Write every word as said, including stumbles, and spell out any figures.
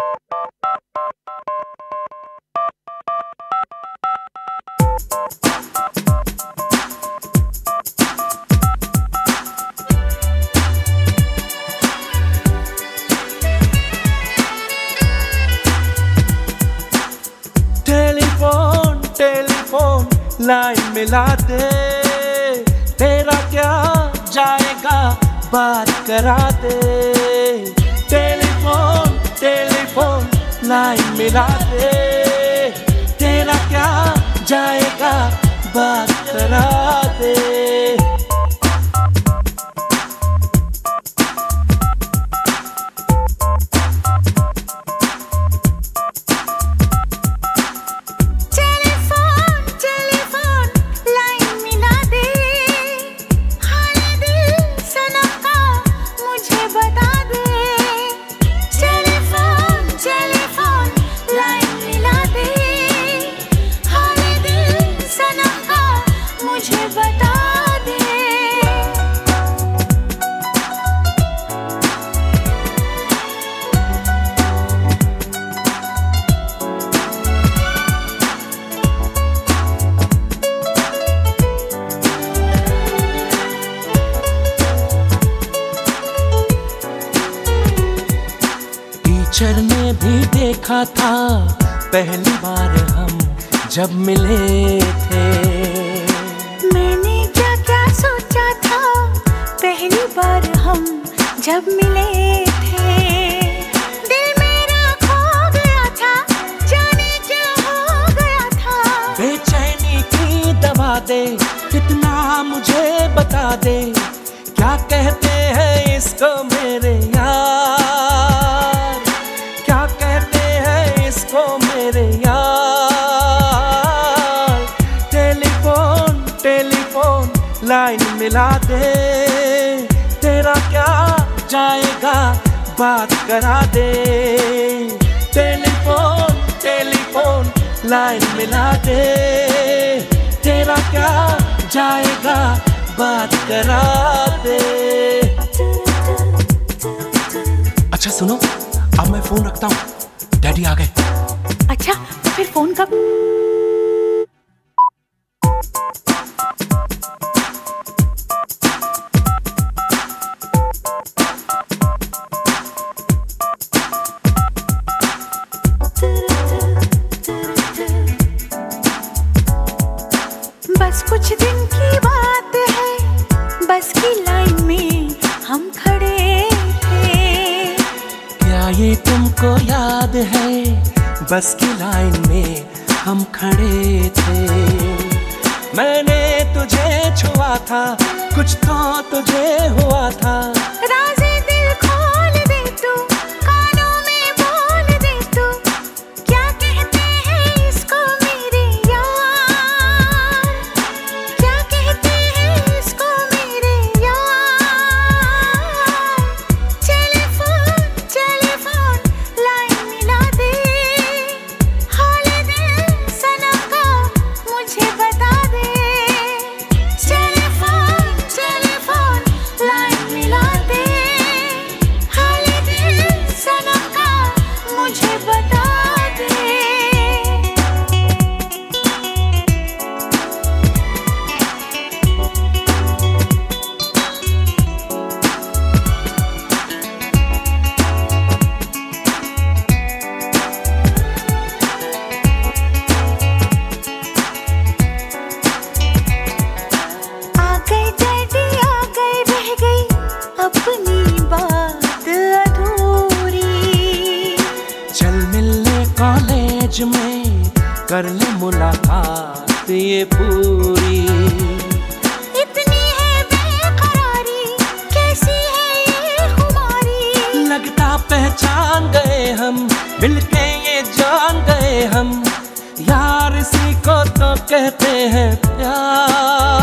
Telephone telephone line मिला दे, तेरा क्या जाएगा बात करा दे। टेलीफोन टेलीफोन लाइन मिला दे, तेरा क्या जाएगा बात करा दे। टीचर ने भी देखा था पहली बार हम जब मिले थे। मैंने क्या क्या सोचा था पहली बार हम जब मिले थे। दिल मेरा खो गया था, जाने क्या हो गया था। बेचैनी की दवा दे, कितना मुझे बता दे, क्या कहते हैं इसको मेरे यार, इसको मेरे यार। टेलीफोन टेलीफोन लाइन मिला दे, तेरा क्या जाएगा बात करा दे। टेलीफोन टेलीफोन लाइन मिला दे, तेरा क्या जाएगा बात करा दे। अच्छा सुनो, अब मैं फोन रखता हूँ, डैडी आ गए। अच्छा तो फिर फोन कब? बस कुछ दिन की बात है, बस की लाइन में हम खड़े थे। क्या ये तुमको याद है, बस की लाइन में हम खड़े थे। मैंने तुझे छुआ था, कुछ तो तुझे हुआ था। राज़े दिल खोल दे तू, कानों में बोल दे तू, क्या कहते हैं इसको मेरे यार, क्या कहते हैं इसको मेरे यार। टेलीफोन टेलीफोन लाइन मिला दे, हाल दिल सनम का मुझे बता दे। टेलीफोन टेलीफोन लाइन मिला दे, हाल दिल सनम का मुझे बता दे। आ गए डैडी आ गए, रह गई अपनी बात अधूरी। चल मिलने कॉलेज में, कर ले मुलाकात ये पूरी। इतनी है बेकरारी, कैसी है ये खुमारी। लगता पहचान गए हम, मिलके ये जान गए हम, यार इसी को तो कहते हैं प्यार।